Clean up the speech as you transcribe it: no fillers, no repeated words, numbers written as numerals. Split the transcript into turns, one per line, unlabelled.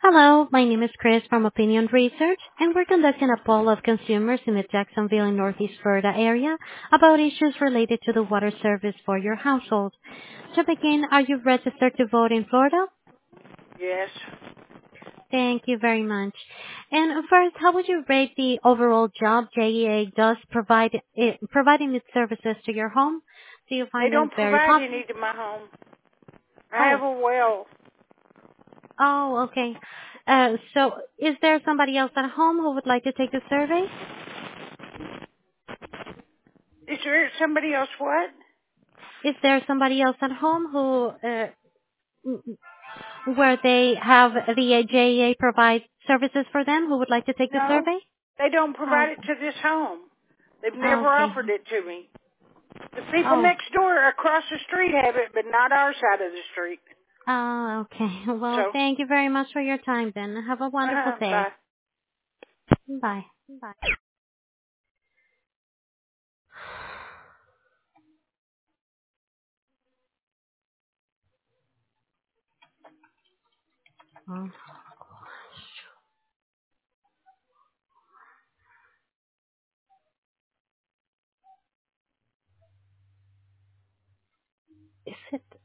Hello, my name is Chris from Opinion Research, and we're conducting a poll of consumers in the Jacksonville and Northeast Florida area about issues related to the water service for your household. To begin, are you registered to vote in Florida?
Yes.
Thank you very much. And first, how would you rate the overall job JEA does providing its services to your home? Do you
They
find it
don't
very
provide
popular?
any to my home. I have
Oh,
a well.
oh, okay. So is there somebody else at home who would like to take the survey?
Is there somebody else what?
Is there somebody else at home where they have the JEA provide services for them who would like to take the
No.
survey?
They don't provide
Oh,
it to this home. They've never
okay.
offered it to me. The people
Oh,
next door across the street have it, but not our side of the street.
okay. Well,
So,
thank you very much for your time then. Have a wonderful day.
bye.
Bye. Oh, is it?